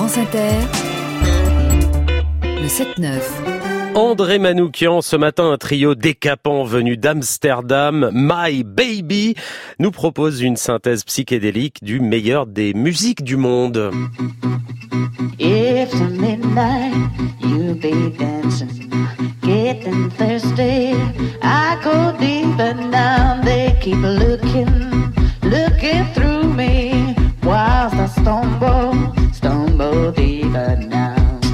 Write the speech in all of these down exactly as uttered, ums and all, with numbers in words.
France Inter, le sept neuf. André Manoukian, ce matin un trio décapant venu d'Amsterdam, My Baby, nous propose une synthèse psychédélique du meilleur des musiques du monde. If to midnight you be dancing, getting thirsty, I go deep and down, they keep looking, looking through me, whilst I stumble, stumble deeper now.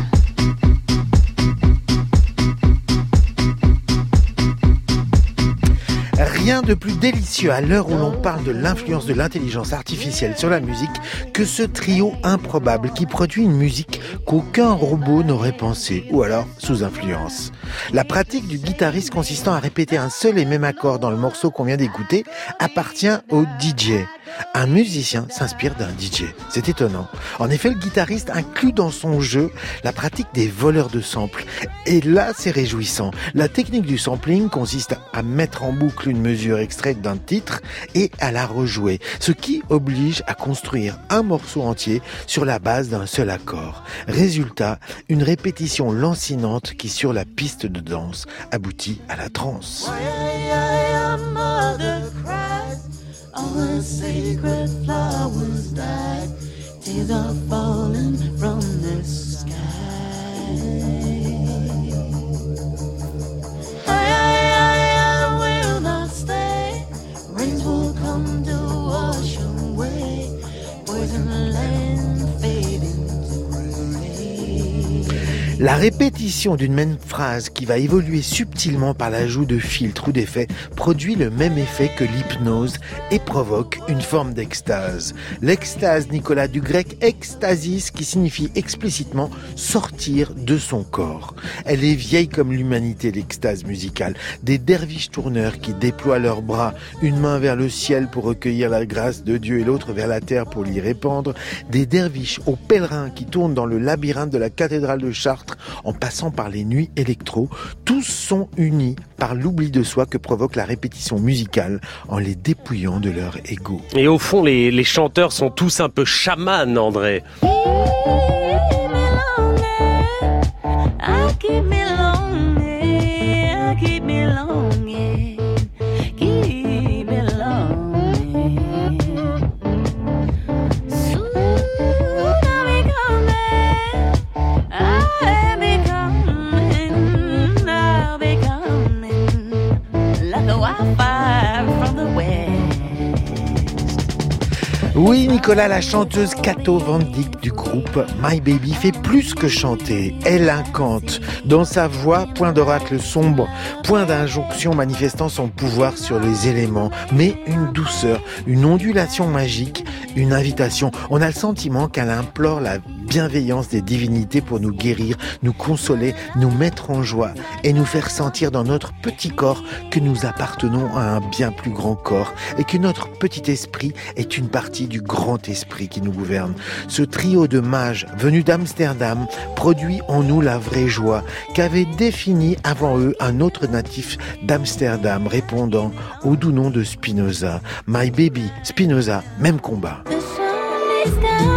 Rien de plus délicieux à l'heure où l'on parle de l'influence de l'intelligence artificielle sur la musique que ce trio improbable qui produit une musique qu'aucun robot n'aurait pensé, ou alors sous influence. La pratique du guitariste consistant à répéter un seul et même accord dans le morceau qu'on vient d'écouter appartient au D J. Un musicien s'inspire d'un D J. C'est étonnant. En effet, le guitariste inclut dans son jeu la pratique des voleurs de samples. Et là, c'est réjouissant. La technique du sampling consiste à mettre en boucle une mesure extraite d'un titre et à la rejouer, ce qui oblige à construire un morceau entier sur la base d'un seul accord. Résultat, une répétition lancinante qui, sur la piste de danse, aboutit à la trance. All the sacred flowers died, tears are falling from the sky. I, I, I will not stay, rains will come to wash away, poison land fading to gray. La répétition d'une même phrase qui va évoluer subtilement par l'ajout de filtres ou d'effets produit le même effet que l'hypnose et provoque une forme d'extase. L'extase, Nicolas, du grec extasis, qui signifie explicitement sortir de son corps. Elle est vieille comme l'humanité, l'extase musicale. Des derviches tourneurs qui déploient leurs bras, une main vers le ciel pour recueillir la grâce de Dieu et l'autre vers la terre pour l'y répandre. Des derviches aux pèlerins qui tournent dans le labyrinthe de la cathédrale de Chartres en passant par les nuits électro, tous sont unis par l'oubli de soi que provoque la répétition musicale en les dépouillant de leur ego. Et au fond, les, les chanteurs sont tous un peu chamans, André. Oui, Nicolas, la chanteuse Cato Van Dyk du groupe My Baby fait plus que chanter. Elle incante. Dans sa voix, point d'oracle sombre, point d'injonction manifestant son pouvoir sur les éléments, mais une douceur, une ondulation magique, une invitation. On a le sentiment qu'elle implore la bienveillance des divinités pour nous guérir, nous consoler, nous mettre en joie et nous faire sentir dans notre petit corps que nous appartenons à un bien plus grand corps et que notre petit esprit est une partie du grand esprit qui nous gouverne. Ce trio de mages venus d'Amsterdam produit en nous la vraie joie qu'avait défini avant eux un autre natif d'Amsterdam répondant au doux nom de Spinoza. My Baby, Spinoza, même combat. The sun is down.